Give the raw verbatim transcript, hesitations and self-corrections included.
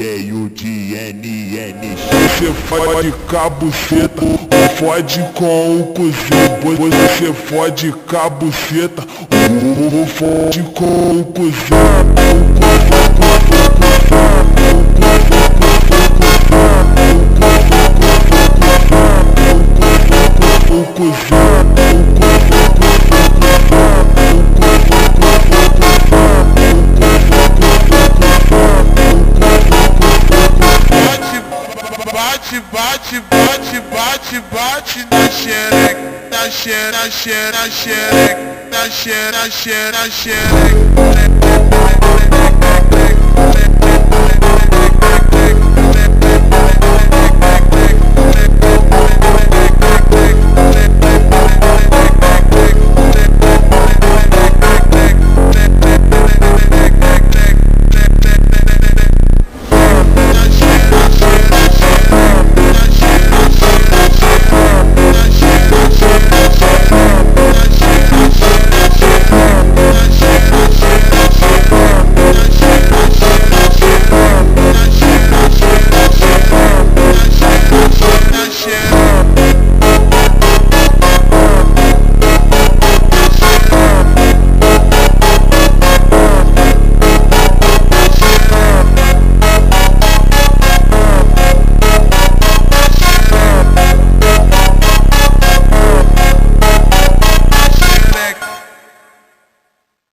cheio de N N. Você fode com a buceta, ou fode com o cozinho. Você fode com a buceta, ou fode com o cozinho. Bate, bate, bate, bate, bate na xereca, na xereca, na xereca, na xereca, na xereca, na xereca.